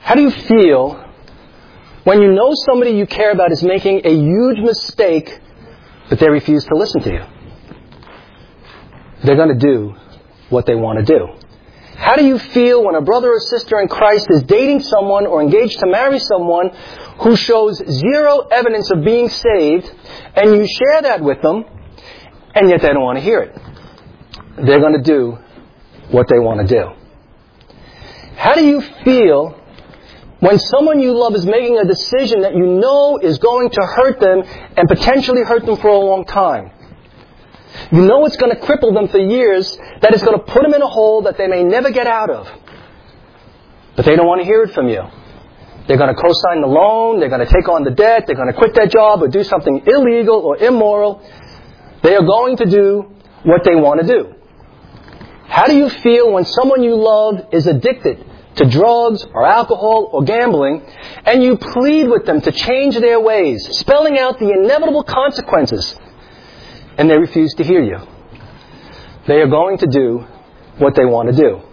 How do you feel when you know somebody you care about is making a huge mistake, but they refuse to listen to you? They're going to do what they want to do. How do you feel when a brother or sister in Christ is dating someone or engaged to marry someone who shows zero evidence of being saved, and you share that with them, and yet they don't want to hear it? They're going to do what they want to do. How do you feel when someone you love is making a decision that you know is going to hurt them and potentially hurt them for a long time? You know it's going to cripple them for years, that it's going to put them in a hole that they may never get out of. But they don't want to hear it from you. They're going to co-sign the loan, they're going to take on the debt, they're going to quit their job or do something illegal or immoral. They are going to do what they want to do. How do you feel when someone you love is addicted to drugs or alcohol or gambling, and you plead with them to change their ways, spelling out the inevitable consequences, and they refuse to hear you? They are going to do what they want to do.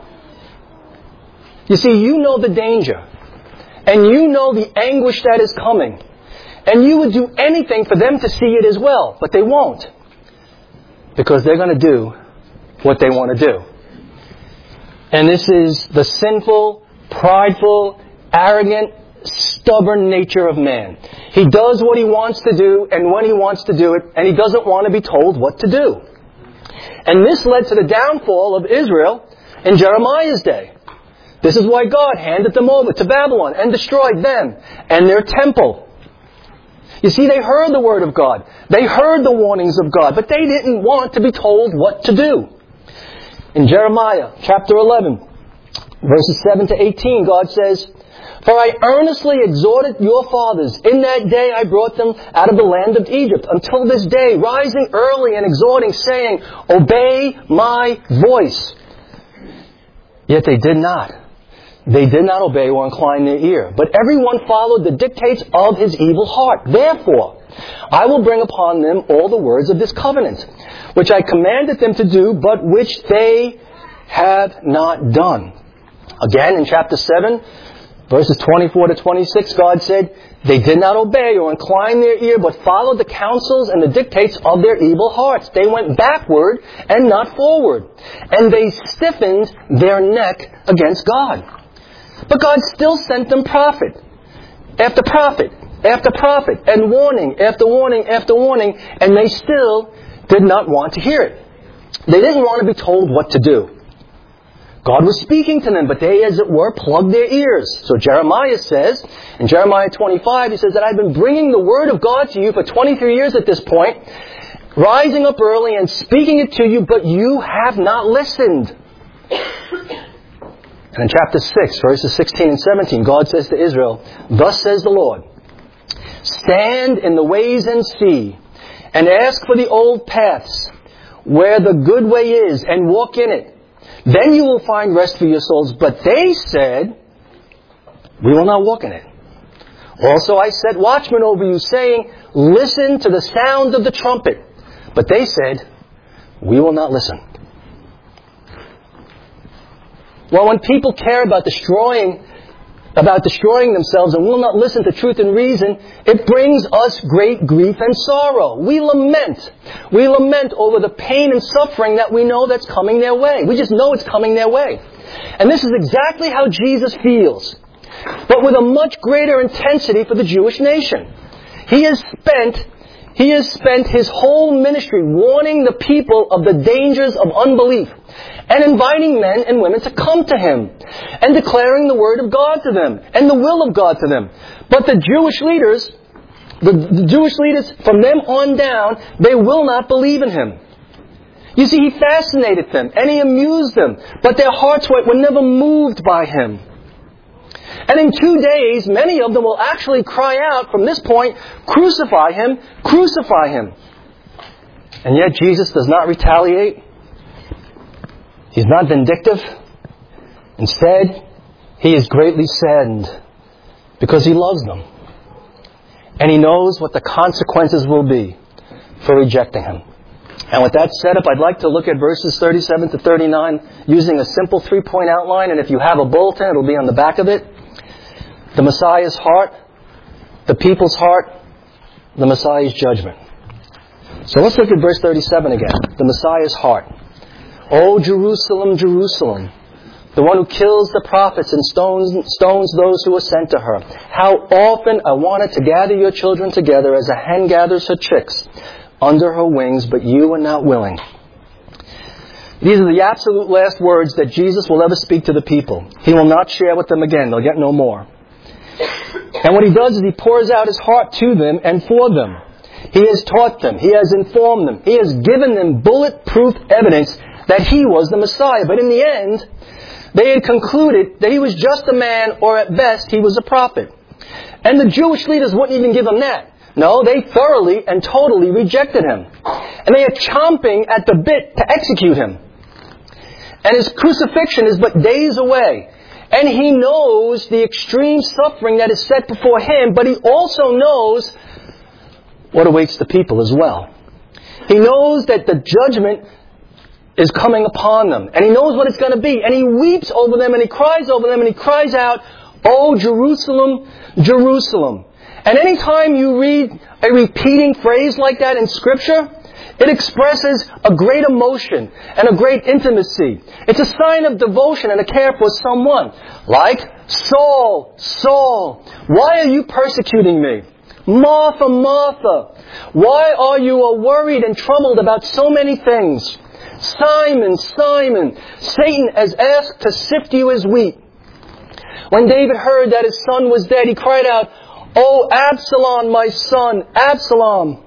You see, you know the danger, and you know the anguish that is coming, and you would do anything for them to see it as well, but they won't, because they're going to do what they want to do. And this is the sinful, prideful, arrogant, stubborn nature of man. He does what he wants to do and when he wants to do it, and he doesn't want to be told what to do. And this led to the downfall of Israel in Jeremiah's day. This is why God handed them over to Babylon and destroyed them and their temple. You see, they heard the word of God. They heard the warnings of God, but they didn't want to be told what to do. In Jeremiah chapter 11, verses 7 to 18, God says, "For I earnestly exhorted your fathers. In that day I brought them out of the land of Egypt, until this day, rising early and exhorting, saying, Obey my voice. Yet they did not. They did not obey or incline their ear. But everyone followed the dictates of his evil heart. Therefore, I will bring upon them all the words of this covenant, which I commanded them to do, but which they have not done." Again, in chapter 7, verses 24 to 26, God said, "They did not obey or incline their ear, but followed the counsels and the dictates of their evil hearts. They went backward and not forward, and they stiffened their neck against God." But God still sent them prophet after prophet after prophet, and warning after warning after warning, and they still did not want to hear it. They didn't want to be told what to do. God was speaking to them, but they, as it were, plugged their ears. So Jeremiah says, in Jeremiah 25, he says that I've been bringing the word of God to you for 23 years at this point, rising up early and speaking it to you, but you have not listened. And in chapter 6, verses 16 and 17, God says to Israel, "Thus says the Lord, stand in the ways and see, and ask for the old paths, where the good way is, and walk in it. Then you will find rest for your souls." But they said, "We will not walk in it." "Also I set watchmen over you, saying, Listen to the sound of the trumpet." But they said, "We will not listen." Well, when people care about destroying themselves and will not listen to truth and reason, it brings us great grief and sorrow. We lament. We lament over the pain and suffering that we know that's coming their way. We just know it's coming their way. And this is exactly how Jesus feels, but with a much greater intensity for the Jewish nation. He has spent his whole ministry warning the people of the dangers of unbelief and inviting men and women to come to him and declaring the word of God to them and the will of God to them. But the Jewish leaders from them on down, they will not believe in him. You see, he fascinated them and he amused them, but their hearts were never moved by him. And in 2 days, many of them will actually cry out from this point, "Crucify him, crucify him." And yet Jesus does not retaliate. He's not vindictive. Instead, he is greatly saddened because he loves them. And he knows what the consequences will be for rejecting him. And with that set up, I'd like to look at verses 37 to 39 using a simple 3-point outline. And if you have a bulletin, it'll be on the back of it. The Messiah's heart, the people's heart, the Messiah's judgment. So let's look at verse 37 again. The Messiah's heart. O Jerusalem, Jerusalem, the one who kills the prophets and stones those who are sent to her. How often I wanted to gather your children together as a hen gathers her chicks under her wings, but you are not willing. These are the absolute last words that Jesus will ever speak to the people. He will not share with them again. They'll get no more. And what He does is He pours out His heart to them and for them. He has taught them. He has informed them. He has given them bulletproof evidence that He was the Messiah. But in the end, they had concluded that He was just a man, or at best, He was a prophet. And the Jewish leaders wouldn't even give Him that. No, they thoroughly and totally rejected Him. And they are chomping at the bit to execute Him. And His crucifixion is but days away. And He knows the extreme suffering that is set before Him, but He also knows what awaits the people as well. He knows that the judgment is coming upon them. And He knows what it's going to be. And He weeps over them, and He cries over them, and He cries out, "O Jerusalem, Jerusalem." And any time you read a repeating phrase like that in Scripture, it expresses a great emotion and a great intimacy. It's a sign of devotion and a care for someone. Like, "Saul, Saul, why are you persecuting me? Martha, Martha, why are you worried and troubled about so many things? Simon, Simon, Satan has asked to sift you as wheat." When David heard that his son was dead, he cried out, "O Absalom, my son, Absalom."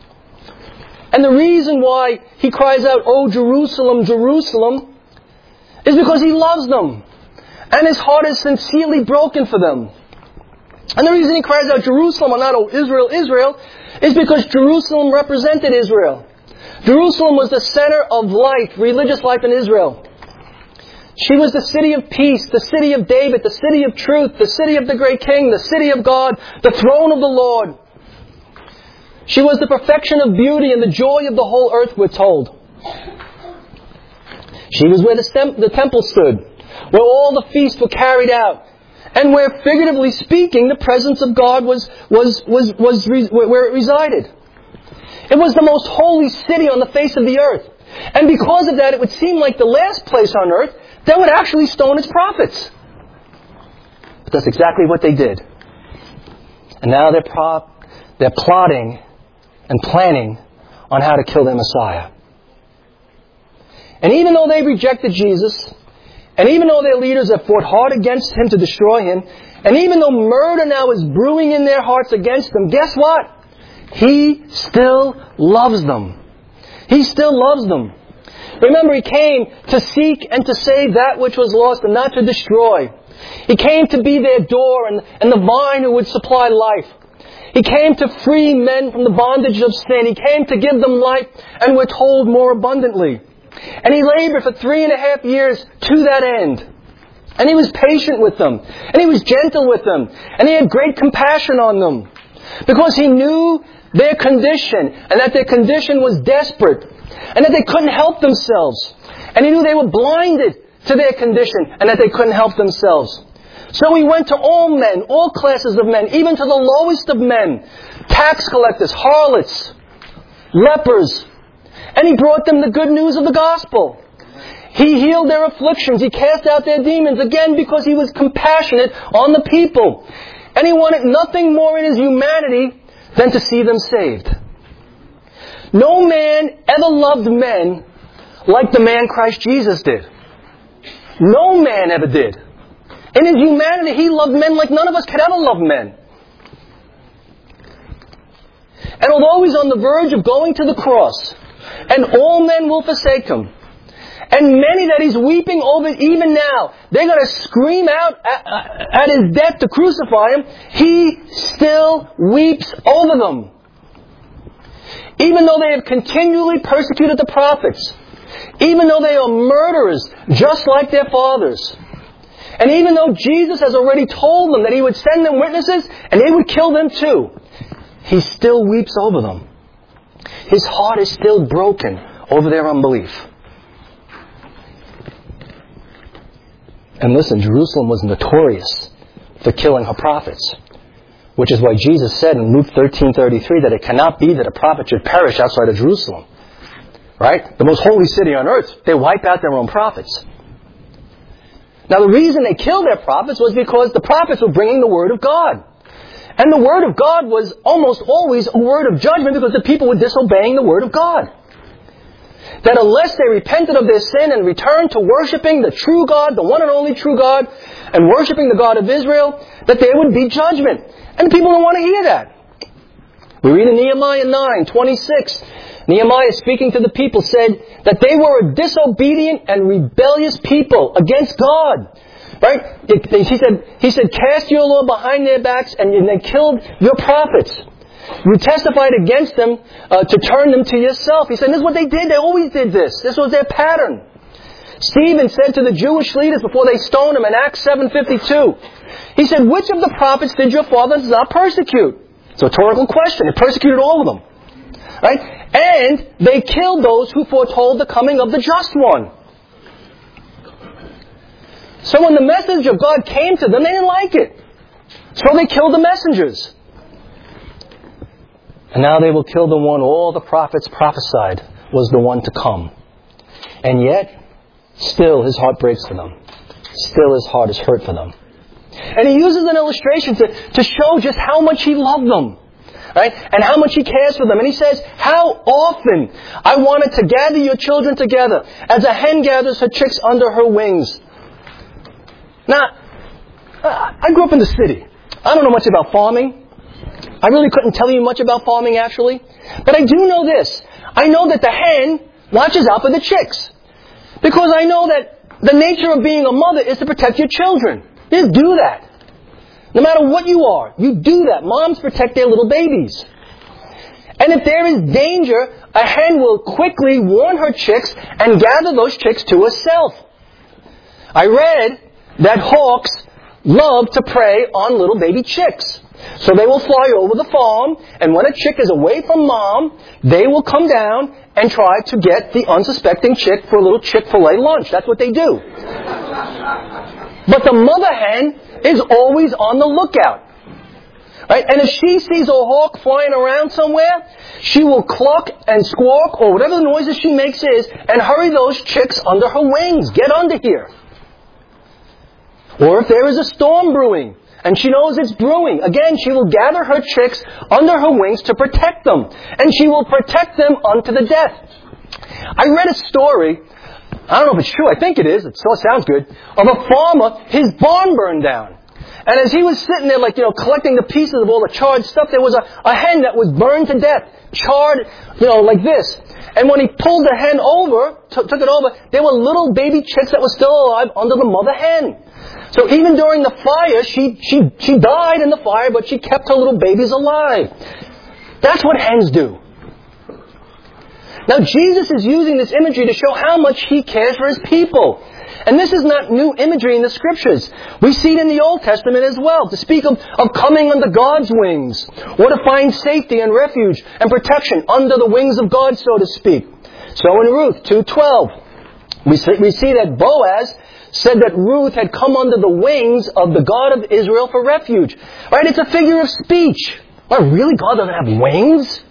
And the reason why he cries out, "O Jerusalem, Jerusalem," is because he loves them. And his heart is sincerely broken for them. And the reason he cries out Jerusalem, and not "O Israel, Israel," is because Jerusalem represented Israel. Jerusalem was the center of life, religious life in Israel. She was the city of peace, the city of David, the city of truth, the city of the great king, the city of God, the throne of the Lord. She was the perfection of beauty and the joy of the whole earth, we're told. She was where the temple stood, where all the feasts were carried out, and where, figuratively speaking, the presence of God was where it resided. It was the most holy city on the face of the earth. And because of that, it would seem like the last place on earth that would actually stone its prophets. But that's exactly what they did. And now they're plotting and planning on how to kill their Messiah. And even though they rejected Jesus, and even though their leaders have fought hard against Him to destroy Him, and even though murder now is brewing in their hearts against them, guess what? He still loves them. He still loves them. Remember, He came to seek and to save that which was lost and not to destroy. He came to be their door and the vine who would supply life. He came to free men from the bondage of sin. He came to give them life, and we're told more abundantly. And He labored for 3.5 years to that end. And He was patient with them. And He was gentle with them. And He had great compassion on them. Because He knew their condition, and that their condition was desperate, and that they couldn't help themselves. And He knew they were blinded to their condition, and that they couldn't help themselves. So He went to all men, all classes of men, even to the lowest of men, tax collectors, harlots, lepers, and He brought them the good news of the gospel. He healed their afflictions. He cast out their demons, again because He was compassionate on the people. And He wanted nothing more in His humanity than to see them saved. No man ever loved men like the man Christ Jesus did. No man ever did. In His humanity, He loved men like none of us could ever love men. And although He's on the verge of going to the cross, and all men will forsake Him, and many that He's weeping over even now, they're going to scream out at His death to crucify Him, He still weeps over them. Even though they have continually persecuted the prophets, even though they are murderers just like their fathers, and even though Jesus has already told them that He would send them witnesses and they would kill them too, He still weeps over them. His heart is still broken over their unbelief. And listen, Jerusalem was notorious for killing her prophets. Which is why Jesus said in Luke 13:33 that it cannot be that a prophet should perish outside of Jerusalem. Right? The most holy city on earth. They wipe out their own prophets. Now the reason they killed their prophets was because the prophets were bringing the Word of God. And the Word of God was almost always a word of judgment because the people were disobeying the Word of God. That unless they repented of their sin and returned to worshiping the true God, the one and only true God, and worshiping the God of Israel, that there would be judgment. And the people don't want to hear that. We read in Nehemiah 9:26, Nehemiah speaking to the people said that they were a disobedient and rebellious people against God. Right? He said, cast your law behind their backs and they killed your prophets. You testified against them to turn them to yourself. He said, this is what they did. They always did this. This was their pattern. Stephen said to the Jewish leaders before they stoned him in Acts 7:52, he said, which of the prophets did your fathers not persecute? It's a rhetorical question. They persecuted all of them. Right? And they killed those who foretold the coming of the just one. So when the message of God came to them, they didn't like it. So they killed the messengers. And now they will kill the one all the prophets prophesied was the one to come. And yet, still his heart breaks for them. Still his heart is hurt for them. And he uses an illustration to show just how much he loved them. Right? And how much he cares for them. And he says, how often I wanted to gather your children together as a hen gathers her chicks under her wings. Now, I grew up in the city. I don't know much about farming. I really couldn't tell you much about farming, actually. But I do know this. I know that the hen watches out for the chicks. Because I know that the nature of being a mother is to protect your children. You just do that. No matter what you are, you do that. Moms protect their little babies. And if there is danger, a hen will quickly warn her chicks and gather those chicks to herself. I read that hawks love to prey on little baby chicks. So they will fly over the farm, and when a chick is away from mom, they will come down and try to get the unsuspecting chick for a little Chick-fil-A lunch. That's what they do. But the mother hen is always on the lookout. Right? And if she sees a hawk flying around somewhere, she will cluck and squawk, or whatever the noises she makes is, and hurry those chicks under her wings. Get under here. Or if there is a storm brewing, and she knows it's brewing, again, she will gather her chicks under her wings to protect them. And she will protect them unto the death. I read a story, I don't know if it's true, I think it is, it still sounds good, of a farmer, his barn burned down. And as he was sitting there, collecting the pieces of all the charred stuff, there was a hen that was burned to death, charred, like this. And when he pulled the hen over, took it over, there were little baby chicks that were still alive under the mother hen. So even during the fire, she died in the fire, but she kept her little babies alive. That's what hens do. Now Jesus is using this imagery to show how much he cares for his people. And this is not new imagery in the Scriptures. We see it in the Old Testament as well, to speak of coming under God's wings, or to find safety and refuge and protection under the wings of God, so to speak. So in Ruth 2:12, we see that Boaz said that Ruth had come under the wings of the God of Israel for refuge. Right? It's a figure of speech. Well, really? God doesn't have wings?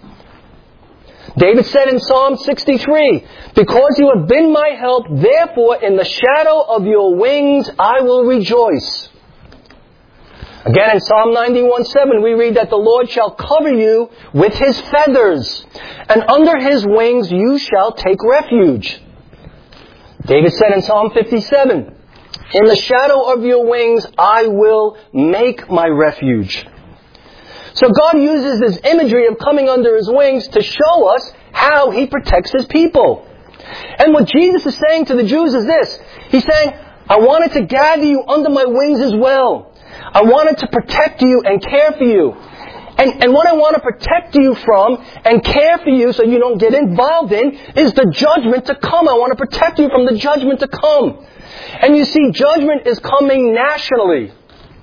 David said in Psalm 63, because you have been my help, therefore in the shadow of your wings I will rejoice. Again in Psalm 91:7 we read that the Lord shall cover you with his feathers, and under his wings you shall take refuge. David said in Psalm 57, in the shadow of your wings I will make my refuge. So God uses this imagery of coming under his wings to show us how he protects his people. And what Jesus is saying to the Jews is this. He's saying, I wanted to gather you under my wings as well. I wanted to protect you and care for you. And what I want to protect you from and care for you so you don't get involved in is the judgment to come. I want to protect you from the judgment to come. And you see, judgment is coming nationally.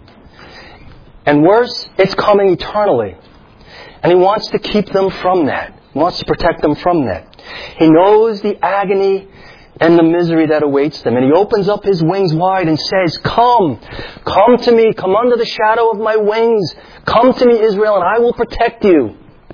And worse, it's coming eternally. And he wants to keep them from that. He wants to protect them from that. He knows the agony and the misery that awaits them. And He opens up His wings wide and says, come to me, come under the shadow of my wings. Come to me, Israel, and I will protect you.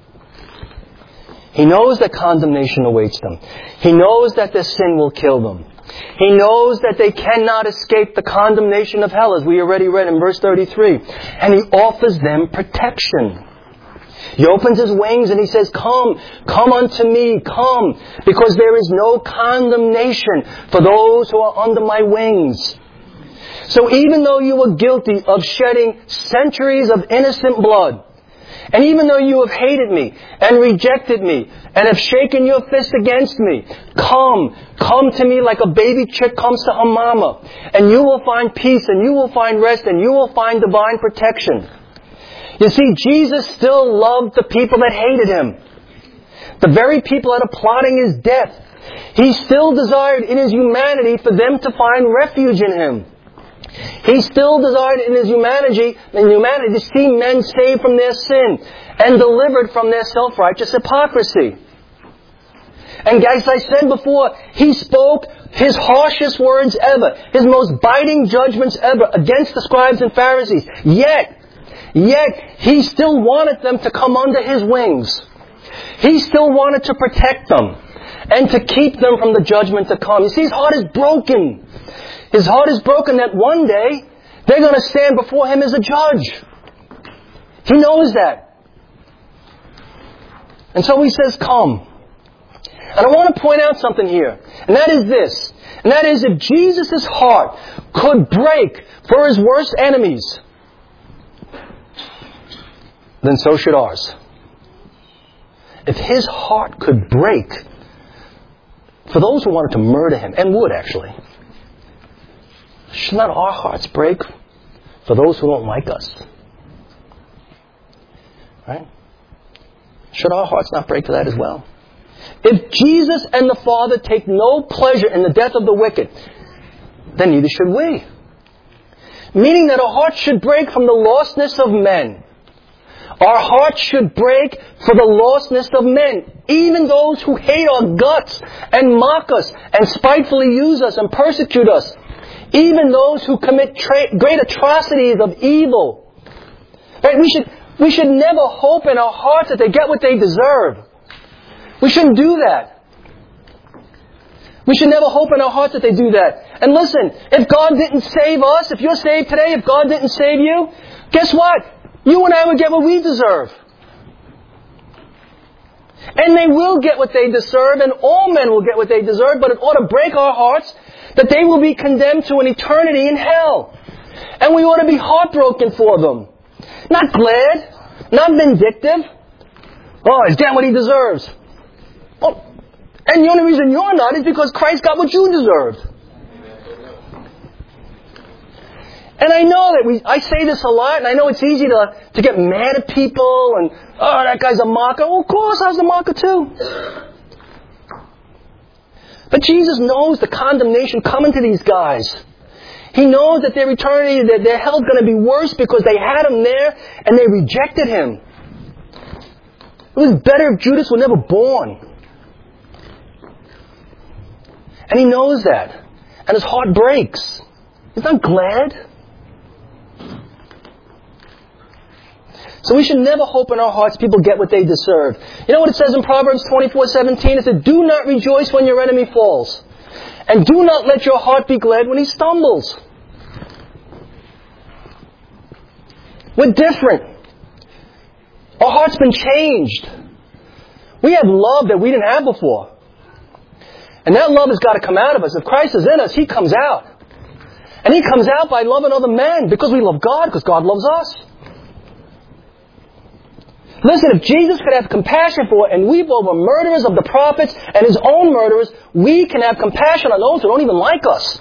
He knows that condemnation awaits them. He knows that their sin will kill them. He knows that they cannot escape the condemnation of hell, as we already read in verse 33. And He offers them protection. He opens His wings and He says, come unto me, come, because there is no condemnation for those who are under my wings. So even though you were guilty of shedding centuries of innocent blood, and even though you have hated me and rejected me and have shaken your fist against me, come to me like a baby chick comes to her mama, and you will find peace and you will find rest and you will find divine protection. You see, Jesus still loved the people that hated Him. The very people that are plotting His death. He still desired in His humanity for them to find refuge in Him. He still desired in His humanity to see men saved from their sin and delivered from their self-righteous hypocrisy. And as I said before, He spoke His harshest words ever, His most biting judgments ever against the scribes and Pharisees. Yet, He still wanted them to come under His wings. He still wanted to protect them and to keep them from the judgment to come. You see, His heart is broken. His heart is broken that one day they're going to stand before Him as a judge. He knows that. And so He says, come. And I want to point out something here. And that is this. And that is, if Jesus' heart could break for His worst enemies, then so should ours. If His heart could break for those who wanted to murder Him, and would actually, should not our hearts break for those who don't like us? Right? Should our hearts not break for that as well? If Jesus and the Father take no pleasure in the death of the wicked, then neither should we. Meaning that our hearts should break from the lostness of men. Our hearts should break for the lostness of men. Even those who hate our guts and mock us and spitefully use us and persecute us. Even those who commit great atrocities of evil. Right? We should never hope in our hearts that they get what they deserve. We shouldn't do that. We should never hope in our hearts that they do that. And listen, if God didn't save us, if you're saved today, if God didn't save you, guess what? You and I would get what we deserve. And they will get what they deserve, and all men will get what they deserve, but it ought to break our hearts that they will be condemned to an eternity in hell. And we ought to be heartbroken for them. Not glad, not vindictive. Oh, he's getting what he deserves. Well, and the only reason you're not is because Christ got what you deserved. And I know that I say this a lot, and I know it's easy to get mad at people, and, oh, that guy's a mocker. Well, of course I was a mocker too. But Jesus knows the condemnation coming to these guys. He knows that their eternity, that their hell's going to be worse because they had Him there and they rejected Him. It was better if Judas were never born. And He knows that. And His heart breaks. He's not glad. So we should never hope in our hearts people get what they deserve. You know what it says in Proverbs 24:17? It says, do not rejoice when your enemy falls. And do not let your heart be glad when he stumbles. We're different. Our heart's been changed. We have love that we didn't have before. And that love has got to come out of us. If Christ is in us, He comes out. And He comes out by loving other men because we love God, because God loves us. Listen, if Jesus could have compassion for and weep over murderers of the prophets and His own murderers, we can have compassion on those who don't even like us.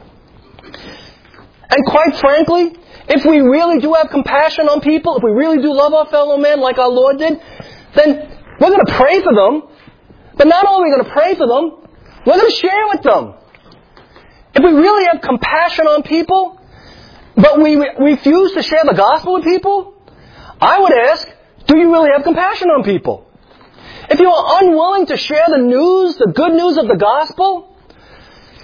And quite frankly, if we really do have compassion on people, if we really do love our fellow man like our Lord did, then we're going to pray for them. But not only are we going to pray for them, we're going to share with them. If we really have compassion on people, but we refuse to share the gospel with people, I would ask, do you really have compassion on people? If you are unwilling to share the news, the good news of the gospel,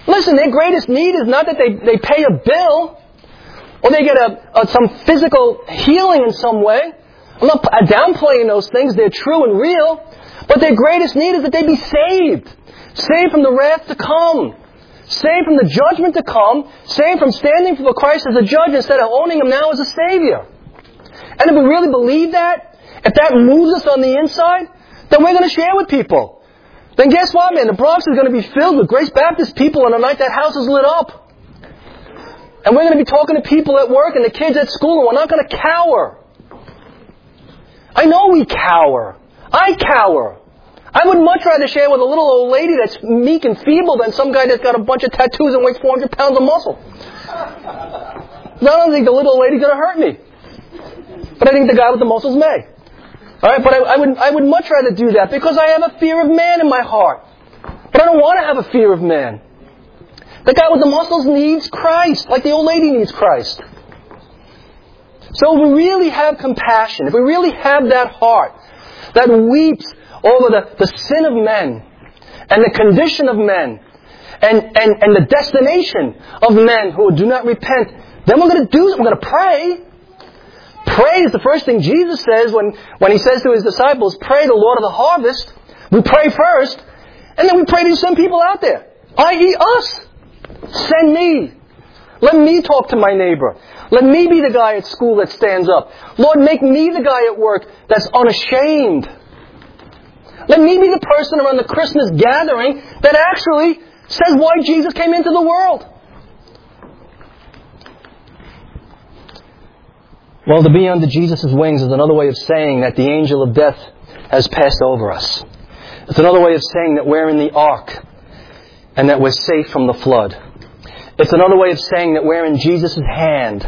Listen, their greatest need is not that they pay a bill or they get some physical healing in some way. I'm not downplaying those things. They're true and real. But their greatest need is that they be saved. Saved from the wrath to come. Saved from the judgment to come. Saved from standing before Christ as a judge instead of owning Him now as a Savior. And if we really believe that, if that moves us on the inside, then we're going to share with people. Then guess what, man? The Bronx is going to be filled with Grace Baptist people on the night that house is lit up. And we're going to be talking to people at work and the kids at school, and we're not going to cower. I know we cower. I cower. I would much rather share with a little old lady that's meek and feeble than some guy that's got a bunch of tattoos and weighs 400 pounds of muscle. I don't think the little old lady's going to hurt me. But I think the guy with the muscles may. Alright, but I would much rather do that because I have a fear of man in my heart. But I don't want to have a fear of man. The guy with the muscles needs Christ, like the old lady needs Christ. So if we really have compassion, if we really have that heart that weeps over the sin of men and the condition of men and the destination of men who do not repent, then we're going to pray. Pray is the first thing Jesus says when He says to His disciples, pray the Lord of the harvest. We pray first, and then we pray to send people out there, i.e. us. Send me. Let me talk to my neighbor. Let me be the guy at school that stands up. Lord, make me the guy at work that's unashamed. Let me be the person around the Christmas gathering that actually says why Jesus came into the world. Well, to be under Jesus' wings is another way of saying that the angel of death has passed over us. It's another way of saying that we're in the ark and that we're safe from the flood. It's another way of saying that we're in Jesus' hand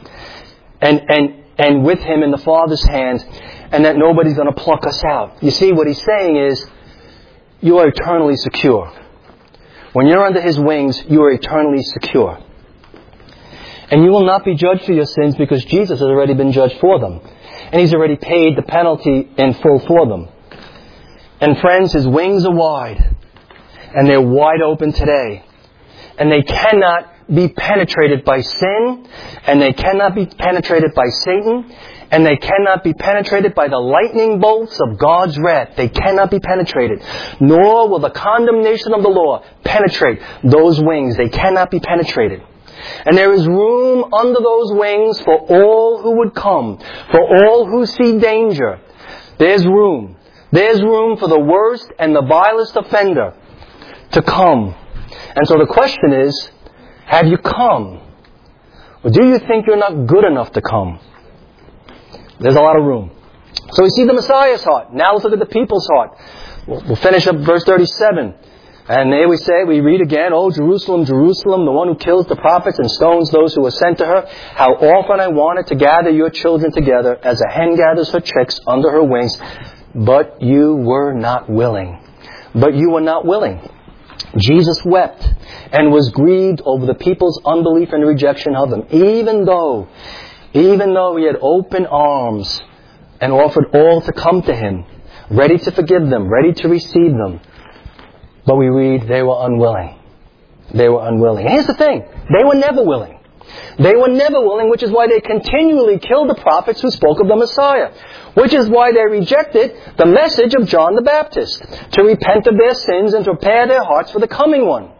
and with Him in the Father's hand, and that nobody's going to pluck us out. You see, what He's saying is, you are eternally secure. When you're under His wings, you are eternally secure. And you will not be judged for your sins because Jesus has already been judged for them. And He's already paid the penalty in full for them. And friends, His wings are wide. And they're wide open today. And they cannot be penetrated by sin. And they cannot be penetrated by Satan. And they cannot be penetrated by the lightning bolts of God's wrath. They cannot be penetrated. Nor will the condemnation of the law penetrate those wings. They cannot be penetrated. And there is room under those wings for all who would come. For all who see danger. There's room. There's room for the worst and the vilest offender to come. And so the question is, have you come? Or do you think you're not good enough to come? There's a lot of room. So we see the Messiah's heart. Now let's look at the people's heart. We'll finish up verse 37. And there we read again, "O Jerusalem, Jerusalem, the one who kills the prophets and stones those who are sent to her, how often I wanted to gather your children together as a hen gathers her chicks under her wings, but you were not willing." But you were not willing. Jesus wept and was grieved over the people's unbelief and rejection of Him, even though He had open arms and offered all to come to Him, ready to forgive them, ready to receive them. But we read, they were unwilling. They were unwilling. And here's the thing. They were never willing. They were never willing, which is why they continually killed the prophets who spoke of the Messiah. Which is why they rejected the message of John the Baptist, to repent of their sins and to prepare their hearts for the coming one.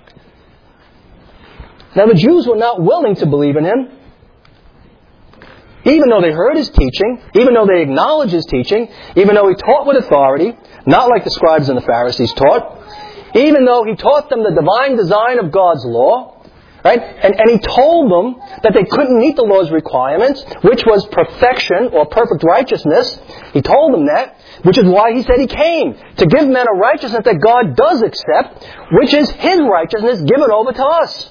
Now the Jews were not willing to believe in Him. Even though they heard His teaching, even though they acknowledged His teaching, even though He taught with authority, not like the scribes and the Pharisees taught, even though He taught them the divine design of God's law, right? And He told them that they couldn't meet the law's requirements, which was perfection or perfect righteousness. He told them that, which is why He said He came, to give men a righteousness that God does accept, which is His righteousness given over to us.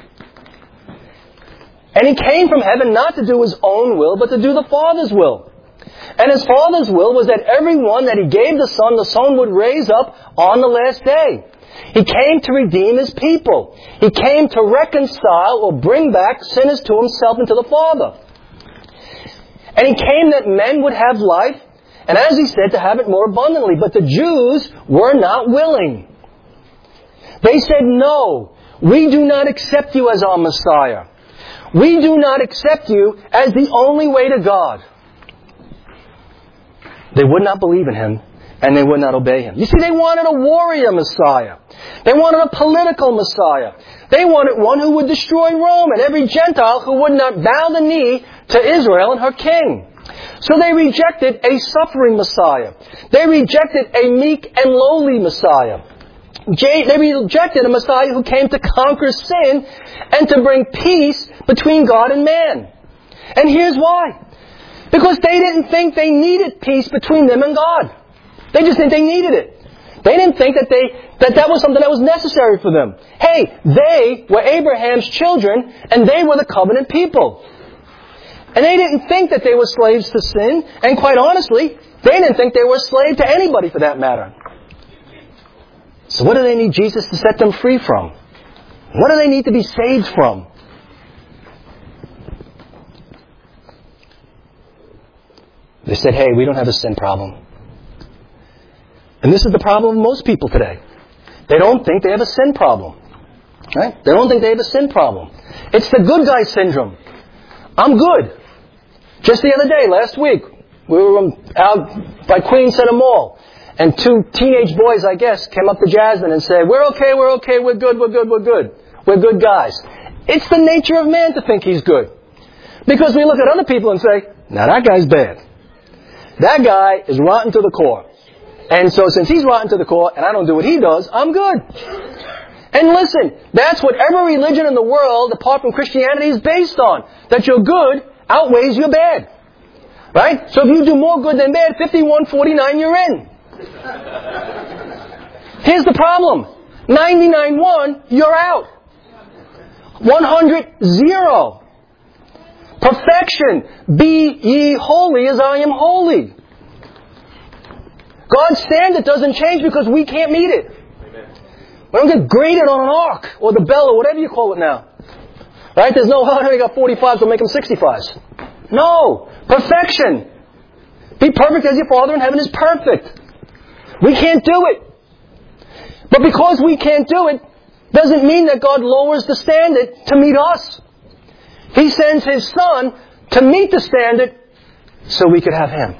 And He came from heaven not to do His own will, but to do the Father's will. And His Father's will was that everyone that He gave the Son would raise up on the last day. He came to redeem His people. He came to reconcile or bring back sinners to Himself and to the Father. And He came that men would have life, and as He said, to have it more abundantly. But the Jews were not willing. They said, "No, we do not accept you as our Messiah. We do not accept you as the only way to God. They would not believe in Him, and they would not obey Him. You see, they wanted a warrior Messiah. They wanted a political Messiah. They wanted one who would destroy Rome and every Gentile who would not bow the knee to Israel and her king. So they rejected a suffering Messiah. They rejected a meek and lowly Messiah. They rejected a Messiah who came to conquer sin and to bring peace between God and man. And here's why. Because they didn't think they needed peace between them and God. They just didn't think they needed it. They didn't think that was something that was necessary for them. Hey, they were Abraham's children, and they were the covenant people. And they didn't think that they were slaves to sin, and quite honestly, they didn't think they were a slave to anybody for that matter. So what do they need Jesus to set them free from? What do they need to be saved from? They said, hey, we don't have a sin problem. And this is the problem of most people today. They don't think they have a sin problem. Right? They don't think they have a sin problem. It's the good guy syndrome. I'm good. Just the other day, last week, we were out by Queens Center Mall. And two teenage boys, I guess, came up to Jasmine and said, we're okay, we're good. We're good guys. It's the nature of man to think he's good. Because we look at other people and say, now that guy's bad. That guy is rotten to the core. And so since he's rotten to the core and I don't do what he does, I'm good. And listen, that's what every religion in the world, apart from Christianity, is based on. That your good outweighs your bad. Right? So if you do more good than bad, 51-49, you're in. Here's the problem. 99-1, you're out. 100-0. Perfection. Be ye holy as I am holy. God's standard doesn't change because we can't meet it. We don't get graded on an arc or the bell or whatever you call it now. Right? There's no, I got 45s, so make them 65s. No. Perfection. Be perfect as your Father in heaven is perfect. We can't do it. But because we can't do it, doesn't mean that God lowers the standard to meet us. He sends His Son to meet the standard so we could have Him.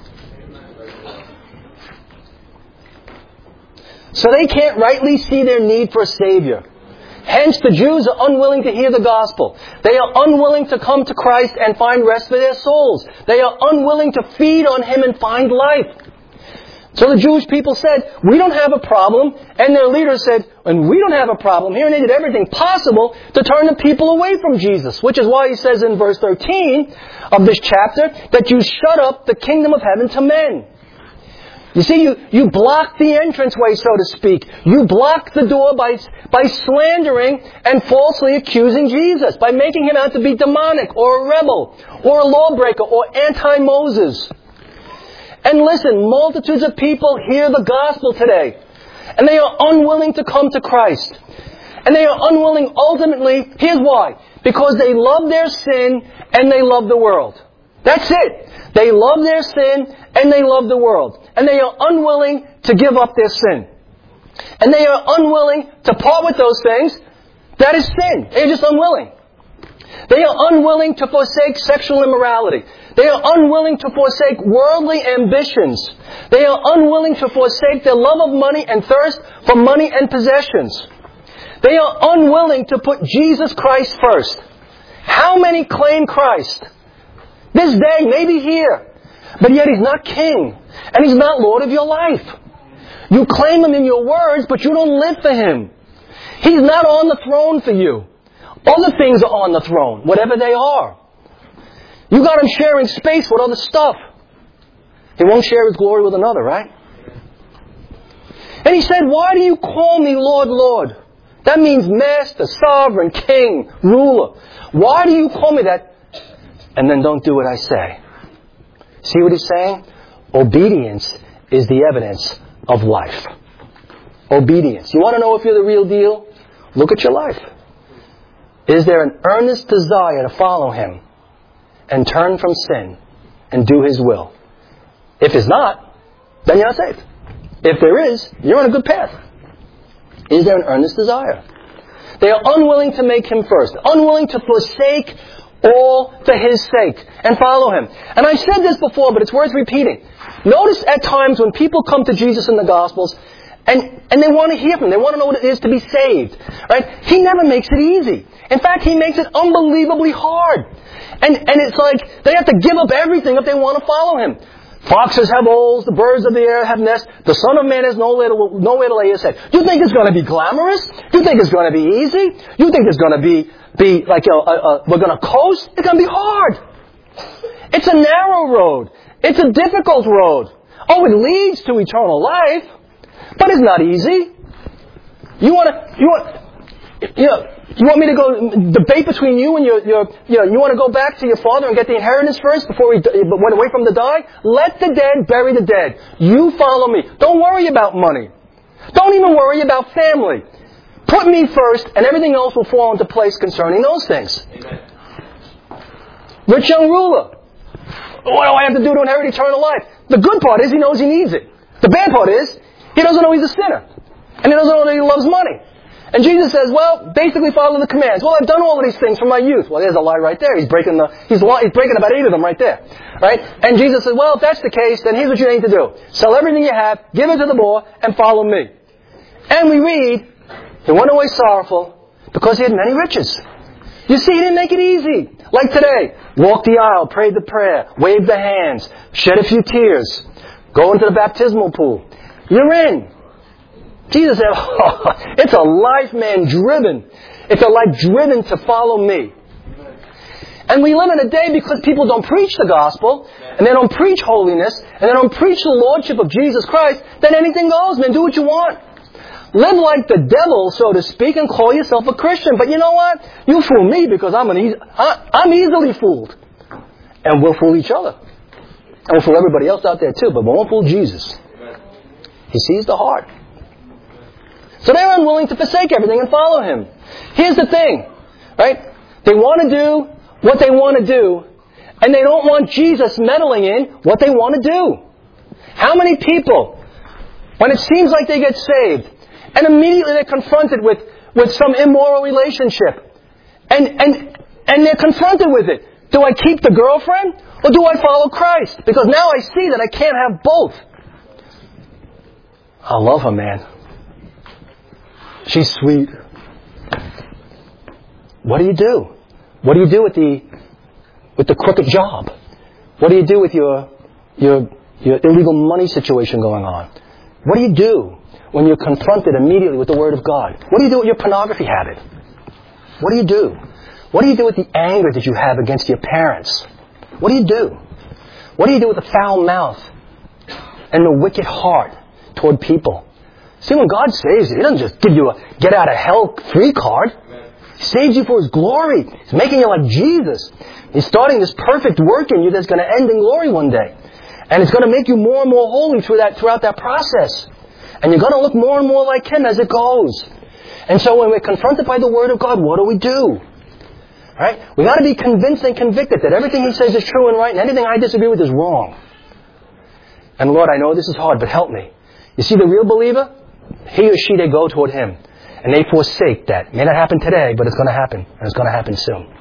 So they can't rightly see their need for a Savior. Hence, the Jews are unwilling to hear the gospel. They are unwilling to come to Christ and find rest for their souls. They are unwilling to feed on Him and find life. So the Jewish people said, we don't have a problem. And their leaders said, and we don't have a problem here. And they did everything possible to turn the people away from Jesus. Which is why He says in verse 13 of this chapter that you shut up the kingdom of heaven to men. You see, you block the entranceway, so to speak. You block the door by slandering and falsely accusing Jesus, by making Him out to be demonic or a rebel or a lawbreaker or anti-Moses. And listen, multitudes of people hear the gospel today, and they are unwilling to come to Christ. And they are unwilling ultimately, here's why. Because they love their sin and they love the world. That's it. They love their sin and they love the world. And they are unwilling to give up their sin. And they are unwilling to part with those things. That is sin. They're just unwilling. They are unwilling to forsake sexual immorality. They are unwilling to forsake worldly ambitions. They are unwilling to forsake their love of money and thirst for money and possessions. They are unwilling to put Jesus Christ first. How many claim Christ? This day, maybe here. But yet He's not King. And He's not Lord of your life. You claim Him in your words, but you don't live for Him. He's not on the throne for you. Other things are on the throne, whatever they are. You got Him sharing space with other stuff. He won't share His glory with another, right? And He said, why do you call me Lord, Lord? That means Master, Sovereign, King, Ruler. Why do you call me that? And then don't do what I say. See what He's saying? Obedience is the evidence of life. Obedience. You want to know if you're the real deal? Look at your life. Is there an earnest desire to follow Him and turn from sin and do His will? If it's not, then you're not saved. If there is, you're on a good path. Is there an earnest desire? They are unwilling to make Him first. Unwilling to forsake all for His sake and follow Him. And I've said this before, but it's worth repeating. Notice at times when people come to Jesus in the Gospels and they want to hear from Him. They want to know what it is to be saved. Right? He never makes it easy. In fact, He makes it unbelievably hard. And it's like they have to give up everything if they want to follow Him. Foxes have holes, the birds of the air have nests, the Son of Man has nowhere to lay His head. You think it's going to be glamorous? You think it's going to be easy? You think it's going to be like we're going to coast? It's going to be hard. It's a narrow road. It's a difficult road. Oh, it leads to eternal life, but it's not easy. You want me to go debate between you and you want to go back to your father and get the inheritance first before we went away from the die? Let the dead bury the dead. You follow me. Don't worry about money. Don't even worry about family. Put me first and everything else will fall into place concerning those things. Amen. Rich young ruler. What do I have to do to inherit eternal life? The good part is he knows he needs it. The bad part is he doesn't know he's a sinner. And he doesn't know that he loves money. And Jesus says, well, basically follow the commands. Well, I've done all of these things from my youth. Well, there's a lie right there. He's breaking about 8 of them right there. Right? And Jesus says, well, if that's the case, then here's what you need to do. Sell everything you have, give it to the poor, and follow me. And we read, he went away sorrowful because he had many riches. You see, he didn't make it easy. Like today, walk the aisle, pray the prayer, wave the hands, shed a few tears, go into the baptismal pool. You're in. Jesus said, it's a life, man, driven. It's a life driven to follow me. And we live in a day because people don't preach the gospel, and they don't preach holiness, and they don't preach the lordship of Jesus Christ, then anything goes, man. Do what you want. Live like the devil, so to speak, and call yourself a Christian. But you know what? You fool me because I'm easily fooled. And we'll fool each other. And we'll fool everybody else out there too, but we won't fool Jesus. He sees the heart. So they're unwilling to forsake everything and follow Him. Here's the thing, right? They want to do what they want to do, and they don't want Jesus meddling in what they want to do. How many people, when it seems like they get saved, and immediately they're confronted with some immoral relationship, and they're confronted with it. Do I keep the girlfriend, or do I follow Christ? Because now I see that I can't have both. I love her, man. She's sweet. What do you do? What do you do with the crooked job? What do you do with your illegal money situation going on? What do you do when you're confronted immediately with the Word of God? What do you do with your pornography habit? What do you do? What do you do with the anger that you have against your parents? What do you do? What do you do with the foul mouth and the wicked heart toward people? See, when God saves you, He doesn't just give you a get-out-of-hell-free card. He saves you for His glory. He's making you like Jesus. He's starting this perfect work in you that's going to end in glory one day. And it's going to make you more and more holy throughout that process. And you're going to look more and more like Him as it goes. And so when we're confronted by the Word of God, what do we do? Right? We got to be convinced and convicted that everything He says is true and right, and anything I disagree with is wrong. And Lord, I know this is hard, but help me. You see the real believer? He or she, they go toward Him. And they forsake that. It may not happen today, but it's going to happen. And it's going to happen soon.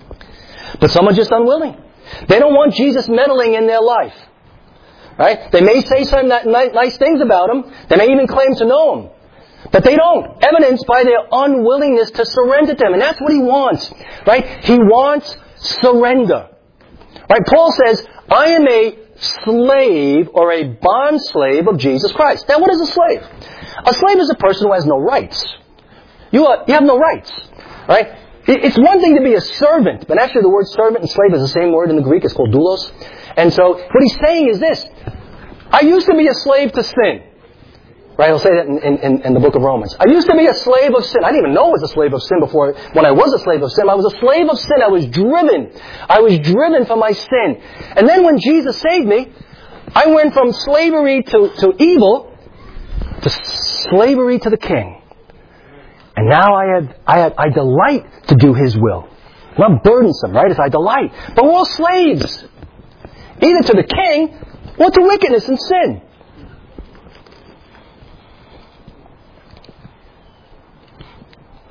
But some are just unwilling. They don't want Jesus meddling in their life. Right? They may say some nice things about Him. They may even claim to know Him. But they don't. Evidenced by their unwillingness to surrender to Him. And that's what He wants. Right? He wants surrender. Right? Paul says, I am a slave or a bond slave of Jesus Christ. Now what is a slave? A slave is a person who has no rights. You have no rights. Right? It's one thing to be a servant, but actually the word servant and slave is the same word in the Greek. It's called doulos. And so what he's saying is this. I used to be a slave to sin. Right? He'll say that in the book of Romans. I used to be a slave of sin. I didn't even know I was a slave of sin before. When I was a slave of sin, I was a slave of sin. I was driven. I was driven for my sin. And then when Jesus saved me, I went from slavery to evil to slavery to the King. And now I delight to do His will. Not burdensome, right? It's I delight. But we're all slaves. Either to the King or to wickedness and sin.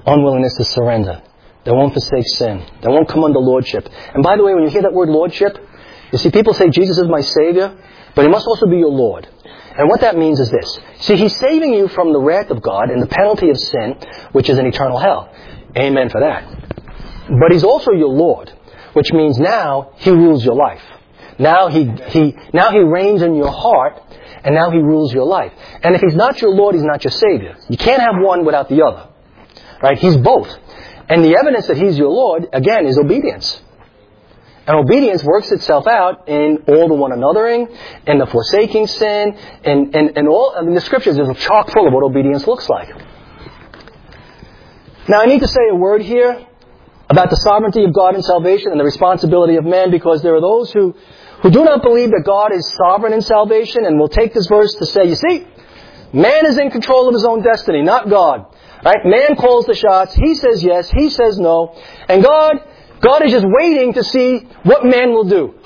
unwillingness to surrender. They won't forsake sin. They won't come under lordship. And by the way, when you hear that word lordship, you see people say Jesus is my Savior, but He must also be your Lord. And what that means is this. See, He's saving you from the wrath of God and the penalty of sin, which is an eternal hell. Amen for that. But He's also your Lord, which means now He rules your life. Now He reigns in your heart, and now He rules your life. And if He's not your Lord, He's not your Savior. You can't have one without the other. Right? He's both. And the evidence that He's your Lord, again, is obedience. And obedience works itself out in all the one anothering, in the forsaking sin, and all. I mean, the Scriptures is chock full of what obedience looks like. Now, I need to say a word here about the sovereignty of God in salvation and the responsibility of man, because there are those who do not believe that God is sovereign in salvation and will take this verse to say, you see, man is in control of his own destiny, not God. Right? Man calls the shots. He says yes. He says no. And God is just waiting to see what man will do.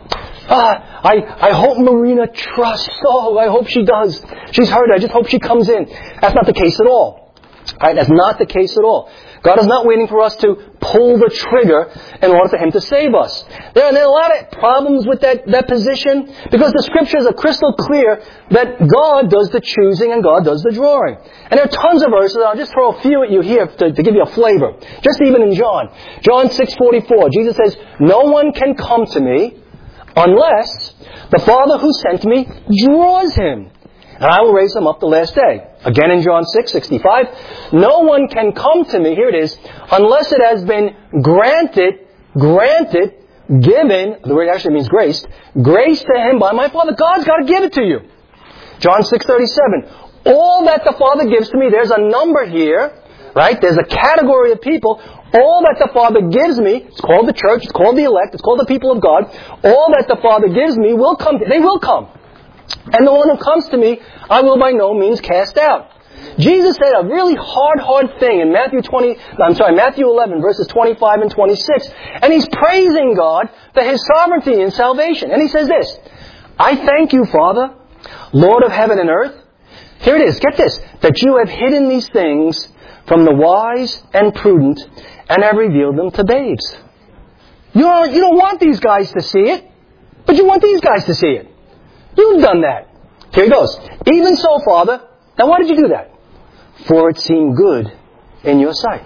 I hope Marina trusts. Oh, I hope she does. She's heard it. I just hope she comes in. That's not the case at all. Right? That's not the case at all. God is not waiting for us to pull the trigger in order for Him to save us. There are a lot of problems with that position, because the Scriptures are crystal clear that God does the choosing and God does the drawing. And there are tons of verses. I'll just throw a few at you here to give you a flavor. Just even in John 6:44, Jesus says, "No one can come to me unless the Father who sent me draws him, and I will raise him up the last day." Again in John 6:65, "No one can come to me," here it is, "unless it has been granted, given," the word actually means grace to him by my Father. God's got to give it to you. John 6:37, "All that the Father gives to me," there's a number here, right? There's a category of people. "All that the Father gives me," it's called the church, it's called the elect, it's called the people of God. "All that the Father gives me will come, they will come. And the one who comes to me, I will by no means cast out." Jesus said a really hard thing in Matthew 11, verses 25 and 26. And He's praising God for His sovereignty in salvation. And He says this, "I thank you, Father, Lord of heaven and earth." Here it is, get this, "that you have hidden these things from the wise and prudent and have revealed them to babes." You don't want these guys to see it, but you want these guys to see it. You've done that. Here he goes. "Even so, Father." Now why did you do that? "For it seemed good in your sight."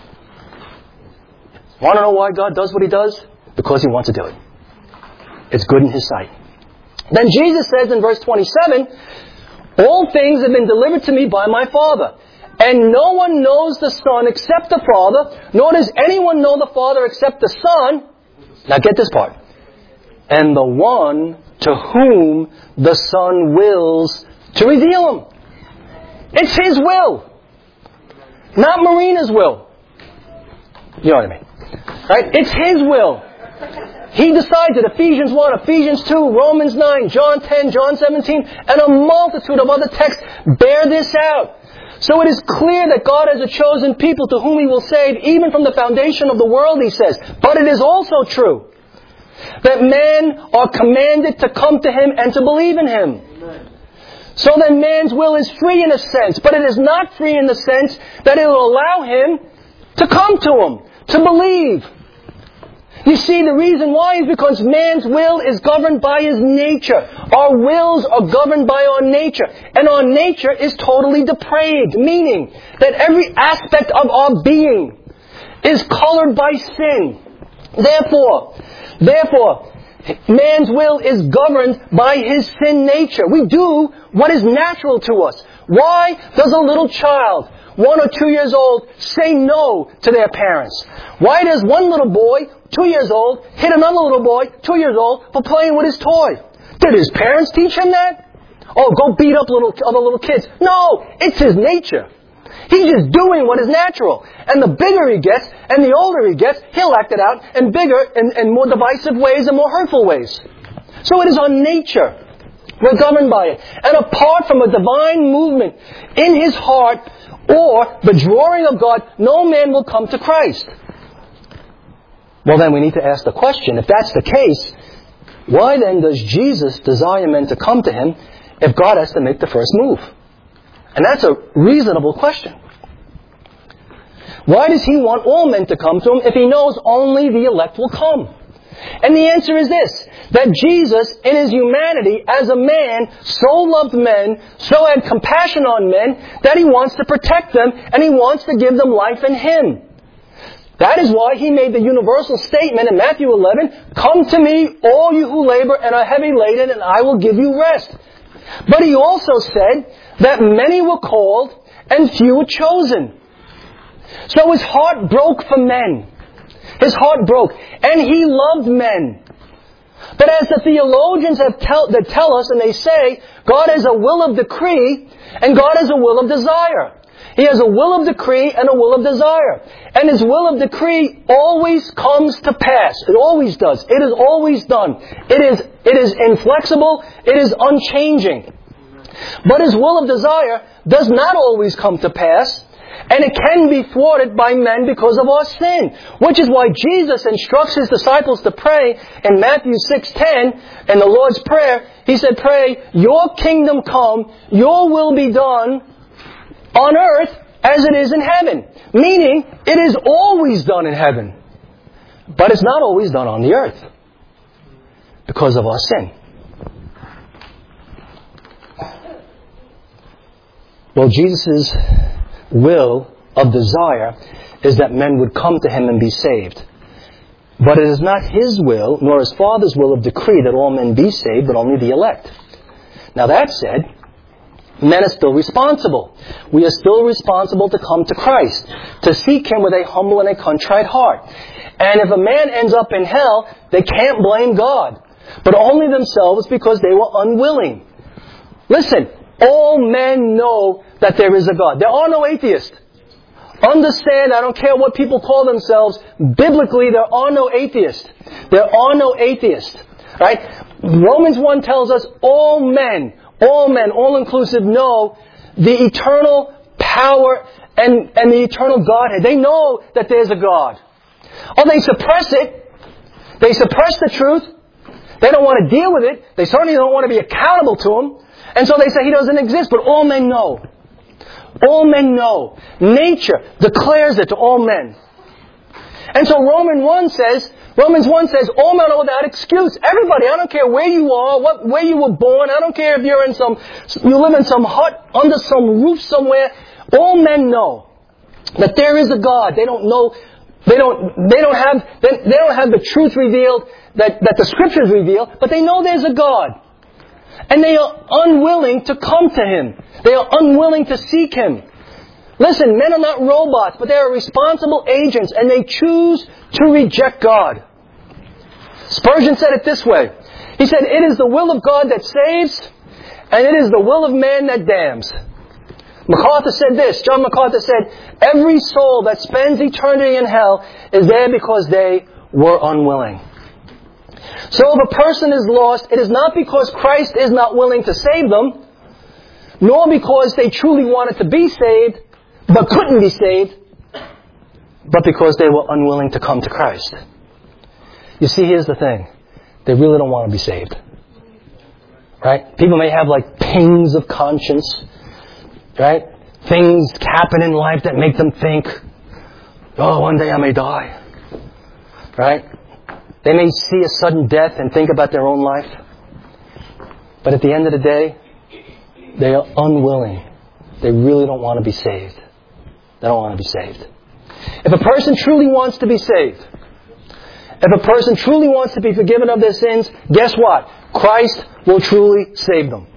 Want to know why God does what He does? Because He wants to do it. It's good in His sight. Then Jesus says in verse 27, "All things have been delivered to me by my Father. And no one knows the Son except the Father, nor does anyone know the Father except the Son." Now get this part. "And the one to whom the Son wills to reveal Him." It's His will, not Marina's will. You know what I mean? Right? It's His will. He decides it. Ephesians 1, Ephesians 2, Romans 9, John 10, John 17, and a multitude of other texts bear this out. So it is clear that God has a chosen people to whom He will save, even from the foundation of the world, He says. But it is also true that men are commanded to come to Him and to believe in Him. Amen. So then man's will is free in a sense, but it is not free in the sense that it will allow him to come to Him, to believe. You see, the reason why is because man's will is governed by his nature. Our wills are governed by our nature. And our nature is totally depraved, meaning that every aspect of our being is colored by sin. Therefore, man's will is governed by his sin nature. We do what is natural to us. Why does a little child, 1 or 2 years old, say no to their parents? Why does one little boy, 2 years old, hit another little boy, 2 years old, for playing with his toy? Did his parents teach him that? Oh, go beat up other little kids. No, it's his nature. He's just doing what is natural. And the bigger he gets, and the older he gets, he'll act it out in bigger and more divisive ways and more hurtful ways. So it is our nature. We're governed by it. And apart from a divine movement in his heart or the drawing of God, no man will come to Christ. Well, then we need to ask the question, if that's the case, why then does Jesus desire men to come to Him if God has to make the first move? And that's a reasonable question. Why does He want all men to come to Him if He knows only the elect will come? And the answer is this, that Jesus, in His humanity, as a man, so loved men, so had compassion on men, that He wants to protect them, and He wants to give them life in Him. That is why He made the universal statement in Matthew 11, "Come to me, all you who labor and are heavy laden, and I will give you rest." But He also said that many were called and few were chosen. So His heart broke for men. His heart broke. And He loved men. But as the theologians that tell us, and they say, God has a will of decree, and God has a will of desire. He has a will of decree and a will of desire. And His will of decree always comes to pass. It always does. It is always done. It is inflexible. It is unchanging. But His will of desire does not always come to pass. And it can be thwarted by men because of our sin. Which is why Jesus instructs His disciples to pray in Matthew 6:10, in the Lord's Prayer. He said, "Pray, your kingdom come, your will be done on earth as it is in heaven." Meaning, it is always done in heaven. But it's not always done on the earth. Because of our sin. Well, Jesus' will of desire is that men would come to Him and be saved. But it is not His will, nor His Father's will of decree that all men be saved, but only the elect. Now that said, men are still responsible. We are still responsible to come to Christ, to seek Him with a humble and a contrite heart. And if a man ends up in hell, they can't blame God, but only themselves because they were unwilling. Listen, all men know that there is a God. There are no atheists. Understand, I don't care what people call themselves, biblically there are no atheists. There are no atheists. Right? Romans 1 tells us all men, all inclusive, know the eternal power and the eternal Godhead. They know that there's a God. Oh, they suppress it. They suppress the truth. They don't want to deal with it. They certainly don't want to be accountable to Him. And so they say He doesn't exist, but all men know. All men know. Nature declares it to all men. And so Romans 1 says, all men are without excuse. Everybody, I don't care where you are, where you were born, I don't care if you live in some hut, under some roof somewhere, all men know that there is a God. They don't know, they don't have the truth revealed that the Scriptures reveal, but they know there's a God. And they are unwilling to come to Him. They are unwilling to seek Him. Listen, men are not robots, but they are responsible agents, and they choose to reject God. Spurgeon said it this way. He said, "It is the will of God that saves, and it is the will of man that damns." MacArthur said this. John MacArthur said, "Every soul that spends eternity in hell is there because they were unwilling." So if a person is lost, it is not because Christ is not willing to save them, nor because they truly wanted to be saved, but couldn't be saved, but because they were unwilling to come to Christ. You see, here's the thing. They really don't want to be saved. Right? People may have like pains of conscience. Right? Things happen in life that make them think, oh, one day I may die. Right? They may see a sudden death and think about their own life. But at the end of the day, they are unwilling. They really don't want to be saved. They don't want to be saved. If a person truly wants to be saved, if a person truly wants to be forgiven of their sins, guess what? Christ will truly save them.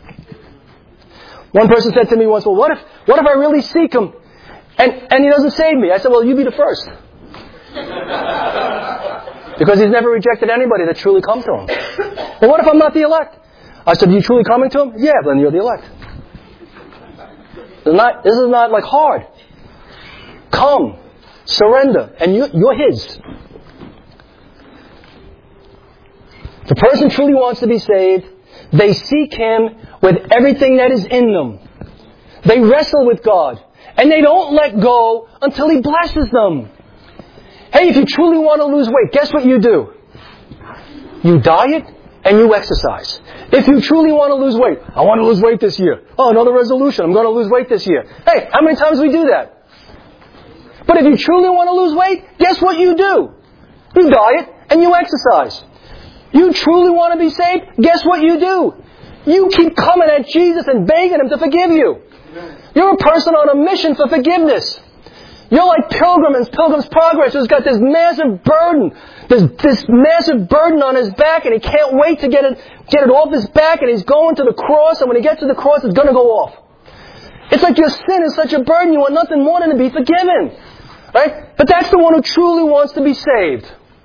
One person said to me once, well, what if I really seek Him and He doesn't save me? I said, well, you be the first. Because He's never rejected anybody that truly come to Him. Well, what if I'm not the elect? I said, are you truly coming to Him? Yeah, then you're the elect. This is not like hard. Come, surrender, and you're His. If a person truly wants to be saved, they seek Him with everything that is in them. They wrestle with God. And they don't let go until He blesses them. Hey, if you truly want to lose weight, guess what you do? You diet and you exercise. If you truly want to lose weight, I want to lose weight this year. Oh, another resolution. I'm going to lose weight this year. Hey, how many times do we do that? But if you truly want to lose weight, guess what you do? You diet and you exercise. You truly want to be saved, guess what you do? You keep coming at Jesus and begging Him to forgive you. You're a person on a mission for forgiveness. You're like Pilgrim's Progress, who's got this massive burden. This massive burden on his back, and he can't wait to get it off his back, and he's going to the cross, and when he gets to the cross, it's going to go off. It's like your sin is such a burden, you want nothing more than to be forgiven. Right? But that's the one who truly wants to be saved.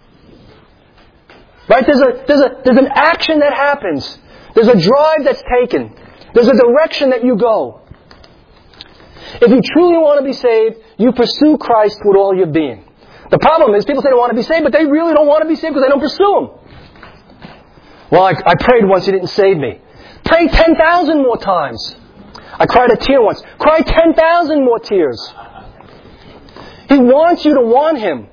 Right? There's an action that happens. There's a drive that's taken. There's a direction that you go. If you truly want to be saved, you pursue Christ with all your being. The problem is, people say they want to be saved, but they really don't want to be saved because they don't pursue Him. Well, I prayed once, He didn't save me. Pray 10,000 more times. I cried a tear once. Cry 10,000 more tears. He wants you to want Him.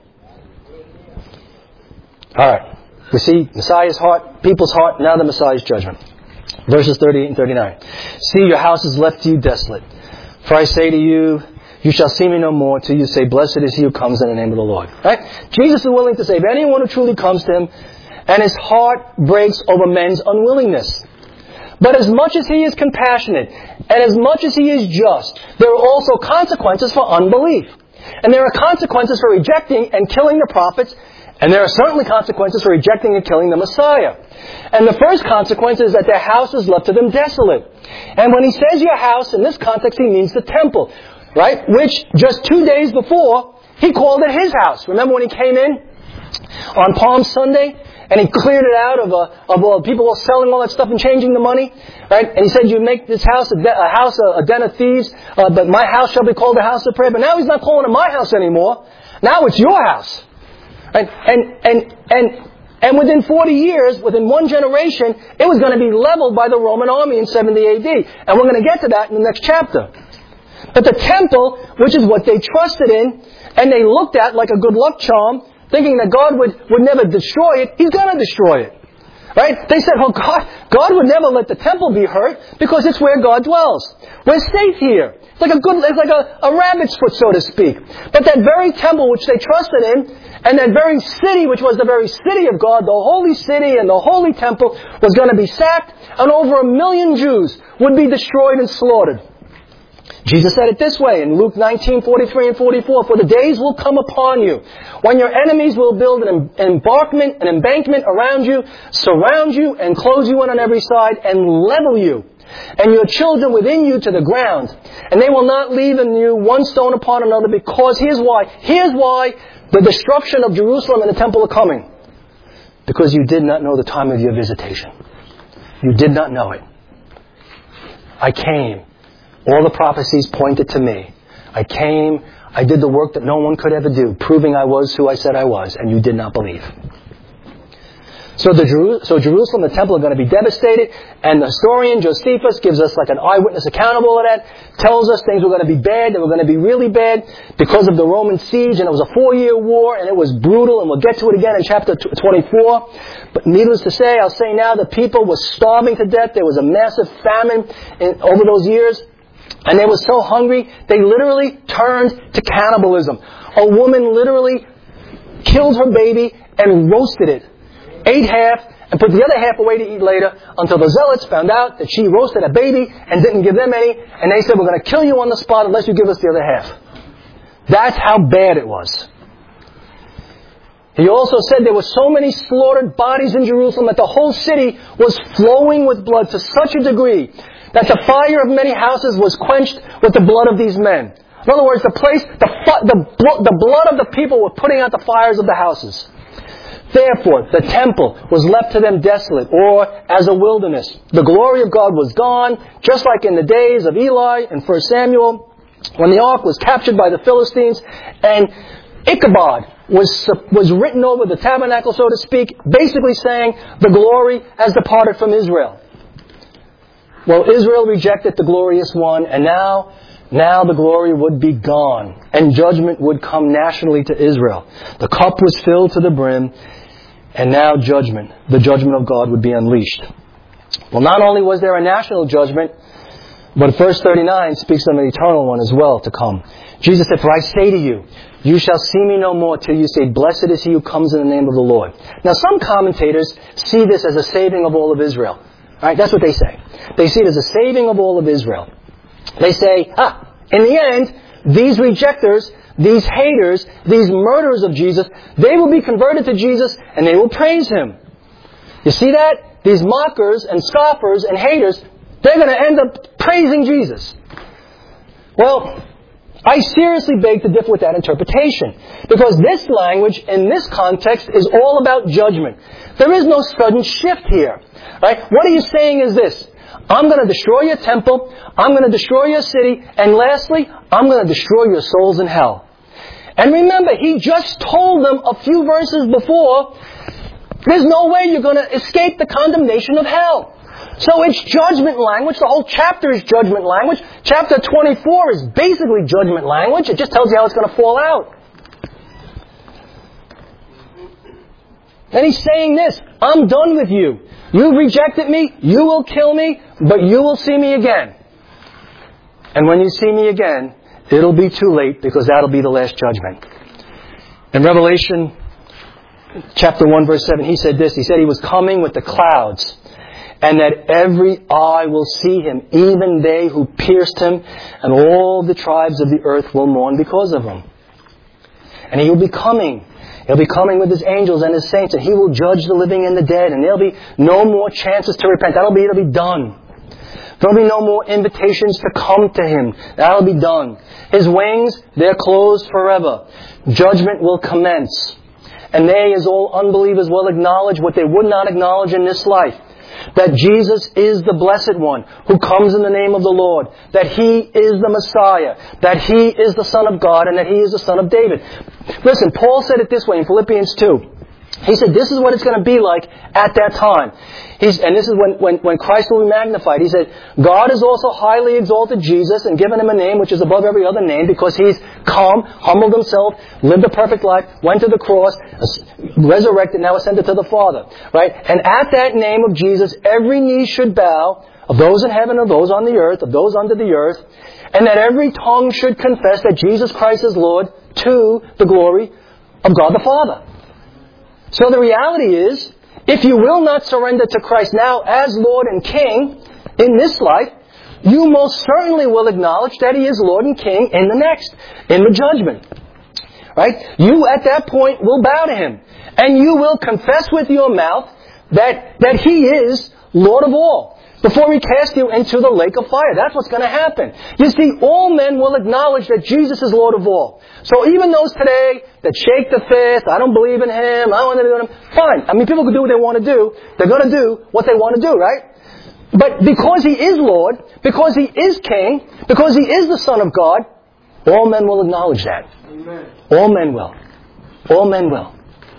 Alright. We see Messiah's heart, people's heart, now the Messiah's judgment. Verses 38 and 39. See, your house is left to you desolate. For I say to you, you shall see me no more till you say, blessed is he who comes in the name of the Lord. Right? Jesus is willing to save anyone who truly comes to Him, and His heart breaks over men's unwillingness. But as much as He is compassionate, and as much as He is just, there are also consequences for unbelief. And there are consequences for rejecting and killing the prophets, and there are certainly consequences for rejecting and killing the Messiah. And the first consequence is that their house is left to them desolate. And when He says your house, in this context He means the temple, right? Which just 2 days before, He called it His house. Remember when He came in on Palm Sunday? And He cleared it out of people all selling all that stuff and changing the money, right? And He said, "You make this house a den of thieves, but my house shall be called a house of prayer." But now He's not calling it my house anymore. Now it's your house, right? And within 40 years, within one generation, it was going to be leveled by the Roman army in 70 A.D. And we're going to get to that in the next chapter. But the temple, which is what they trusted in, and they looked at like a good luck charm, thinking that God would never destroy it, He's going to destroy it. Right? They said, well, God would never let the temple be hurt because it's where God dwells. We're safe here. It's like a rabbit's foot, so to speak. But that very temple which they trusted in, and that very city, which was the very city of God, the holy city and the holy temple, was going to be sacked, and over 1 million Jews would be destroyed and slaughtered. Jesus said it this way in Luke 19:43 and 44, "For the days will come upon you when your enemies will build an embankment around you, surround you, and close you in on every side, and level you, and your children within you to the ground. And they will not leave in you one stone upon another, because here's why the destruction of Jerusalem and the temple are coming. Because you did not know the time of your visitation. You did not know it. I came. All the prophecies pointed to me. I came, I did the work that no one could ever do, proving I was who I said I was, and you did not believe." So Jerusalem, the temple, are going to be devastated, and the historian Josephus gives us like an eyewitness account of all of that, tells us things were going to be bad, they were going to be really bad because of the Roman siege, and it was a 4-year war, and it was brutal, and we'll get to it again in chapter 24. But needless to say, I'll say now, the people were starving to death. There was a massive famine over those years. And they were so hungry, they literally turned to cannibalism. A woman literally killed her baby and roasted it. Ate half and put the other half away to eat later, until the zealots found out that she roasted a baby and didn't give them any. And they said, "We're going to kill you on the spot unless you give us the other half." That's how bad it was. He also said there were so many slaughtered bodies in Jerusalem that the whole city was flowing with blood to such a degree that the fire of many houses was quenched with the blood of these men. In other words, the blood of the people were putting out the fires of the houses. Therefore, the temple was left to them desolate, or as a wilderness. The glory of God was gone, just like in the days of Eli in 1 Samuel, when the ark was captured by the Philistines, and Ichabod was written over the tabernacle, so to speak, basically saying the glory has departed from Israel. Well, Israel rejected the glorious one, and now the glory would be gone, and judgment would come nationally to Israel. The cup was filled to the brim, and now the judgment of God would be unleashed. Well, not only was there a national judgment, But verse 39 speaks of an eternal one as well to come. Jesus said, "For I say to you, you shall see me no more till you say, blessed is he who comes in the name of the Lord." Now some commentators see this as a saving of all of Israel. Right? That's what they say. They see it as a saving of all of Israel. They say, in the end, these rejectors, these haters, these murderers of Jesus, they will be converted to Jesus and they will praise him. You see that? These mockers and scoffers and haters, they're going to end up praising Jesus. Well, I seriously beg to differ with that interpretation. Because this language, in this context, is all about judgment. There is no sudden shift here. Right? What he is saying is this: I'm going to destroy your temple, I'm going to destroy your city, and lastly, I'm going to destroy your souls in hell. And remember, he just told them a few verses before, there's no way you're going to escape the condemnation of hell. So it's judgment language. The whole chapter is judgment language. Chapter 24 is basically judgment language. It just tells you how it's going to fall out. And he's saying this: I'm done with you. You rejected me, you will kill me, but you will see me again. And when you see me again, it'll be too late, because that'll be the last judgment. In Revelation chapter 1 verse 7, he said this. He said he was coming with the clouds, and that every eye will see him, even they who pierced him, and all the tribes of the earth will mourn because of him. And he will be coming. He'll be coming with his angels and his saints, and he will judge the living and the dead, and there'll be no more chances to repent. It'll be done. There'll be no more invitations to come to him. That'll be done. His wings, they're closed forever. Judgment will commence. And they, as all unbelievers, will acknowledge what they would not acknowledge in this life: that Jesus is the Blessed One who comes in the name of the Lord, that He is the Messiah, that He is the Son of God, and that He is the Son of David. Listen, Paul said it this way in Philippians 2. He said this is what it's going to be like at that time. And this is when Christ will be magnified. He said, God has also highly exalted Jesus and given Him a name which is above every other name, because He's come, humbled Himself, lived a perfect life, went to the cross, resurrected, now ascended to the Father. Right? And at that name of Jesus, every knee should bow, of those in heaven, of those on the earth, of those under the earth, and that every tongue should confess that Jesus Christ is Lord, to the glory of God the Father. So the reality is, if you will not surrender to Christ now as Lord and King in this life, you most certainly will acknowledge that He is Lord and King in the next, in the judgment. Right? You at that point will bow to Him. And you will confess with your mouth that He is Lord of all, before He casts you into the lake of fire. That's what's going to happen. You see, all men will acknowledge that Jesus is Lord of all. So even those today that shake the fist, I don't believe in Him, I don't want to do Him, fine. I mean, people can do what they want to do. They're going to do what they want to do, right? But because He is Lord, because He is King, because He is the Son of God, all men will acknowledge that. Amen. All men will. All men will.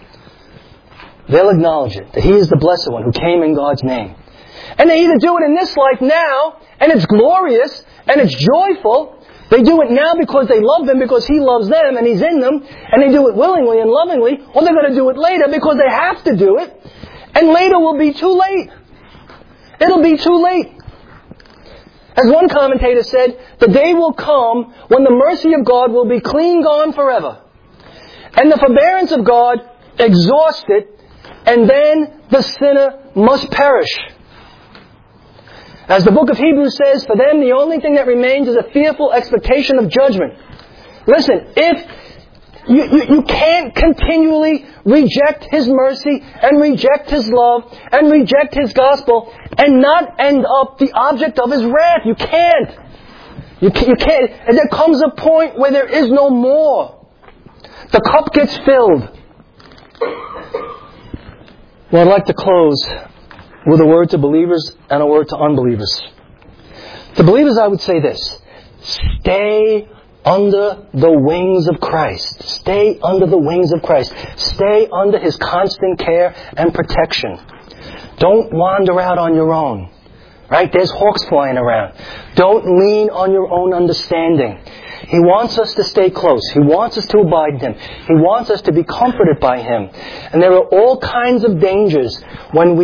They'll acknowledge it, that He is the Blessed One who came in God's name. And they either do it in this life now, and it's glorious, and it's joyful. They do it now because they love Him, because He loves them, and He's in them, and they do it willingly and lovingly, or they're going to do it later because they have to do it, and later will be too late. It'll be too late. As one commentator said, the day will come when the mercy of God will be clean gone forever, and the forbearance of God exhausted, and then the sinner must perish. As the book of Hebrews says, for them the only thing that remains is a fearful expectation of judgment. Listen, if you can't continually reject His mercy and reject His love and reject His gospel and not end up the object of His wrath. You can't. You can't. And there comes a point where there is no more. The cup gets filled. Well, I'd like to close with a word to believers and a word to unbelievers. To believers, I would say this: stay under the wings of Christ. Stay under the wings of Christ. Stay under His constant care and protection. Don't wander out on your own. Right? There's hawks flying around. Don't lean on your own understanding. He wants us to stay close. He wants us to abide in Him. He wants us to be comforted by Him. And there are all kinds of dangers when we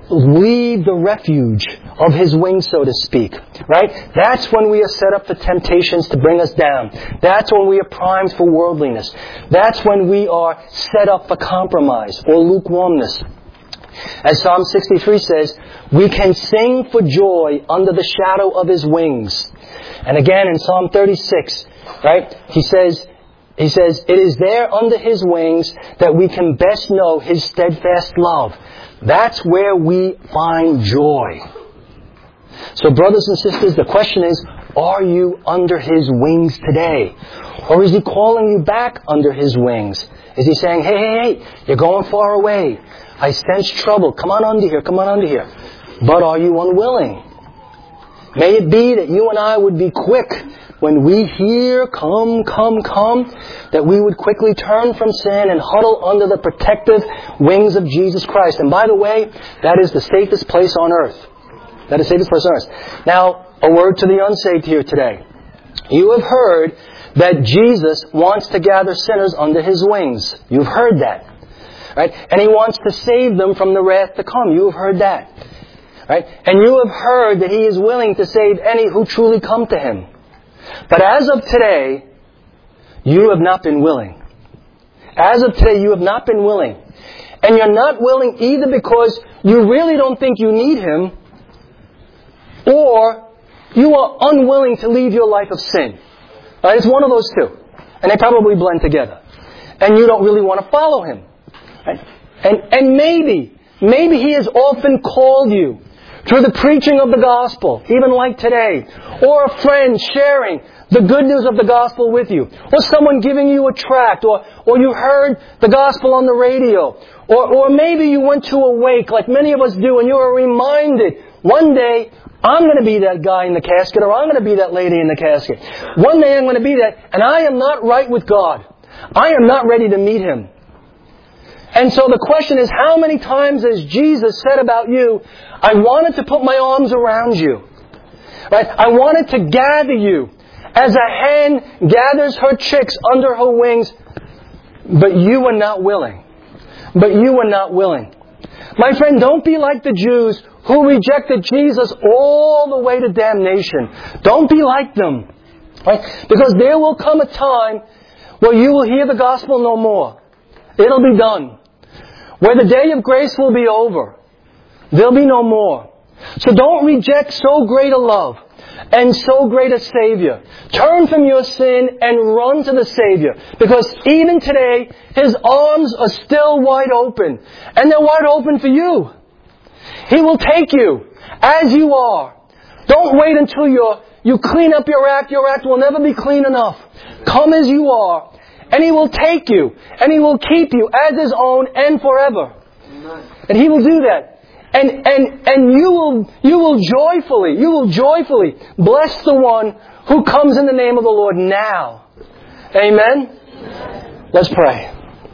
leave the refuge of His wings, so to speak. Right? That's when we are set up for temptations to bring us down. That's when we are primed for worldliness. That's when we are set up for compromise or lukewarmness. As Psalm 63 says, we can sing for joy under the shadow of His wings. And again in Psalm 36, right, He says, it is there under His wings that we can best know His steadfast love. That's where we find joy. So brothers and sisters, the question is, are you under His wings today? Or is He calling you back under His wings? Is He saying, hey, you're going far away. I sense trouble. Come on under here, come on under here. But are you unwilling? May it be that you and I would be quick when we hear, come, that we would quickly turn from sin and huddle under the protective wings of Jesus Christ. And by the way, that is the safest place on earth. That is the safest place on earth. Now, a word to the unsaved here today. You have heard that Jesus wants to gather sinners under His wings. You've heard that. Right? And He wants to save them from the wrath to come. You have heard that. Right? And you have heard that He is willing to save any who truly come to Him. But as of today, you have not been willing. As of today, you have not been willing. And you're not willing either because you really don't think you need Him, or you are unwilling to leave your life of sin. Right? It's one of those two. And they probably blend together. And you don't really want to follow Him. Right? And maybe He has often called you through the preaching of the gospel, even like today, or a friend sharing the good news of the gospel with you, or someone giving you a tract, or you heard the gospel on the radio, or maybe you went to a wake like many of us do and you were reminded, one day I'm going to be that guy in the casket, or I'm going to be that lady in the casket. One day I'm going to be that, and I am not right with God. I am not ready to meet Him. And so the question is, how many times has Jesus said about you, I wanted to put my arms around you. Right? I wanted to gather you as a hen gathers her chicks under her wings, but you were not willing. But you were not willing. My friend, don't be like the Jews who rejected Jesus all the way to damnation. Don't be like them. Right? Because there will come a time where you will hear the gospel no more. It'll be done. Where the day of grace will be over. There'll be no more. So don't reject so great a love and so great a Savior. Turn from your sin and run to the Savior. Because even today, His arms are still wide open. And they're wide open for you. He will take you as you are. Don't wait until you clean up your act. Your act will never be clean enough. Come as you are. And He will take you. And He will keep you as His own and forever. And He will do that. And you will joyfully bless the one who comes in the name of the Lord now. Amen? Let's pray.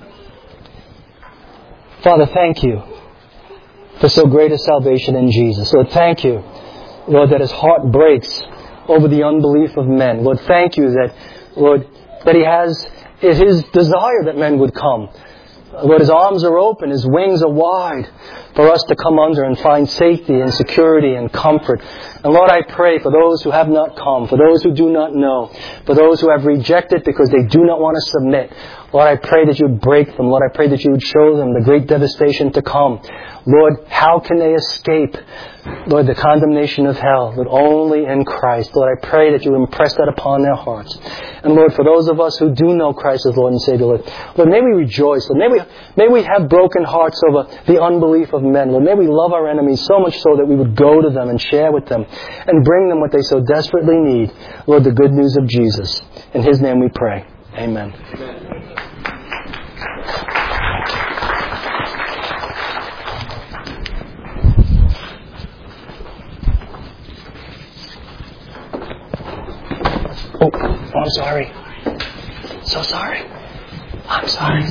Father, thank You for so great a salvation in Jesus. Lord, thank You, Lord, that His heart breaks over the unbelief of men. Lord, thank You that, Lord, that He has His desire that men would come. Lord, His arms are open, His wings are wide for us to come under and find safety and security and comfort. And Lord, I pray for those who have not come, for those who do not know, for those who have rejected because they do not want to submit. Lord, I pray that You would break them. Lord, I pray that You would show them the great devastation to come. Lord, how can they escape, Lord, the condemnation of hell? Lord, only in Christ. Lord, I pray that You would impress that upon their hearts. And Lord, for those of us who do know Christ as Lord and Savior, Lord, may we rejoice. Lord, may we have broken hearts over the unbelief of men. Lord, may we love our enemies so much so that we would go to them and share with them and bring them what they so desperately need. Lord, the good news of Jesus. In His name we pray. Amen. Oh, I'm sorry. So sorry. I'm sorry.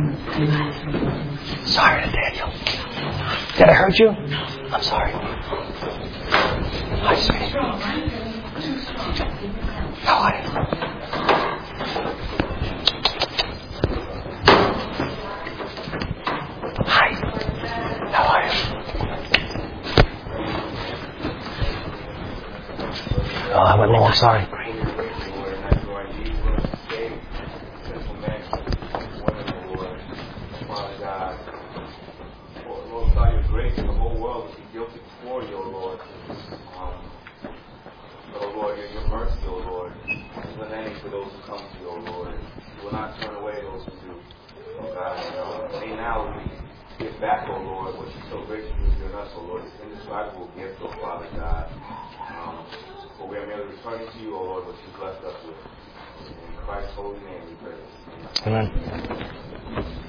Sorry, Nathaniel. Did I hurt you? I'm sorry. Hi, sweetie. How are you? Hi. How are you? I went low. I'm sorry. For those who come to you, O Lord, you will not turn away those who do. Oh God, and now we give back, O Lord, what you so graciously have given us, O Lord, this indescribable gift, O Father God. For we are merely returning to you, O Lord, what you blessed us with. In Christ's holy name we pray. Amen.